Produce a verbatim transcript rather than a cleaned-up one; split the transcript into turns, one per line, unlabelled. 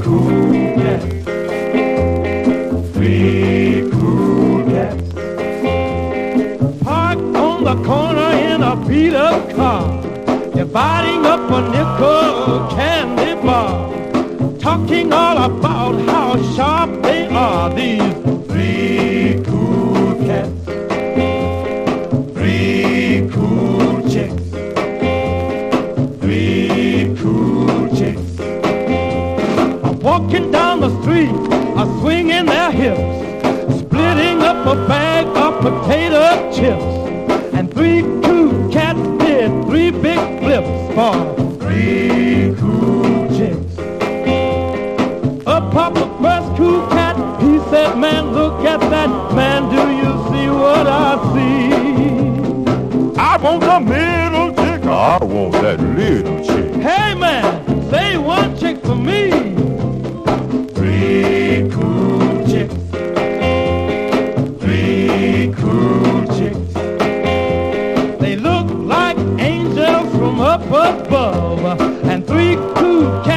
cool cats. Three cool cats. Parked on the corner in a beat-up car, dividing up a nickel candy bar, talking all about how sharp they are, these three cool cats. Three cool chicks. Three cool chicks. Walking down the street, a swinging their hips, splitting up a bag of potato chips, and three cool cats did three big flips for three cool chicks. Up popped the first cool cat, he said, man, look at that, man, do you see what I see?
I want the middle chick, I want that little chick.
Hey, man, say one chick for me. Three cool chicks. Three cool chicks. They look like angels from up above, and three cool cats